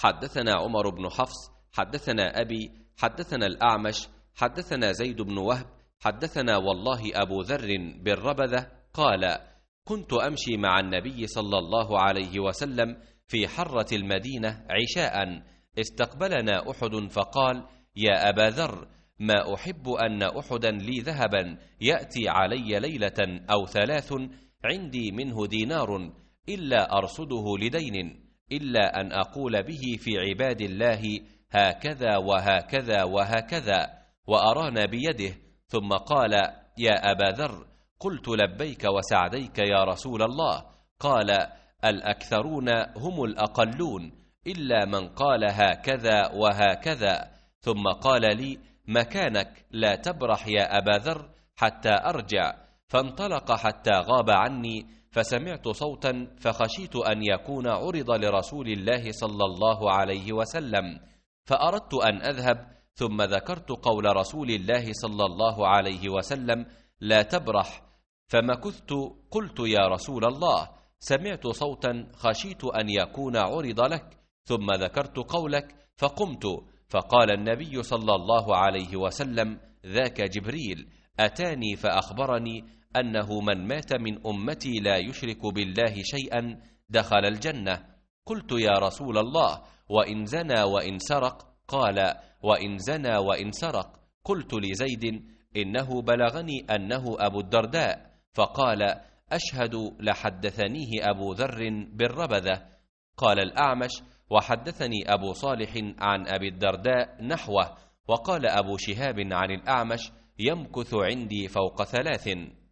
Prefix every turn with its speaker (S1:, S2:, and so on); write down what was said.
S1: حدثنا عمر بن حفص حدثنا أبي حدثنا الأعمش حدثنا زيد بن وهب حدثنا والله أبو ذر بالربذة قال: كنت أمشي مع النبي صلى الله عليه وسلم في حرة المدينة عشاء، استقبلنا أحد فقال: يا أبا ذر، ما أحب أن أحدا لي ذهبا يأتي علي ليلة أو 3 عندي منه دينار إلا أرصده لدين، إلا أن أقول به في عباد الله هكذا وهكذا وهكذا، وأرانا بيده، ثم قال: يا أبا ذر. قلت: لبيك وسعديك يا رسول الله. قال: الأكثرون هم الأقلون، إلا من قال هكذا وهكذا. ثم قال لي: مكانك، لا تبرح يا أبا ذر حتى أرجع. فانطلق حتى غاب عني، فسمعت صوتا فخشيت أن يكون عرض لرسول الله صلى الله عليه وسلم، فأردت أن أذهب، ثم ذكرت قول رسول الله صلى الله عليه وسلم: لا تبرح. فمكثت قلت: يا رسول الله، سمعت صوتا خشيت أن يكون عرض لك، ثم ذكرت قولك فقمت، فقال النبي صلى الله عليه وسلم: ذاك جبريل أتاني فأخبرني أنه من مات من أمتي لا يشرك بالله شيئا دخل الجنة. قلت: يا رسول الله، وإن زنى وإن سرق؟ قال: وإن زنى وإن سرق. قلت لزيد: إنه بلغني أنه أبو الدرداء. فقال: أشهد لحدثنيه أبو ذر بالربذة. قال الأعمش: وحدثني أبو صالح عن أبي الدرداء نحوه. وقال أبو شهاب عن الأعمش: يمكث عندي فوق 3.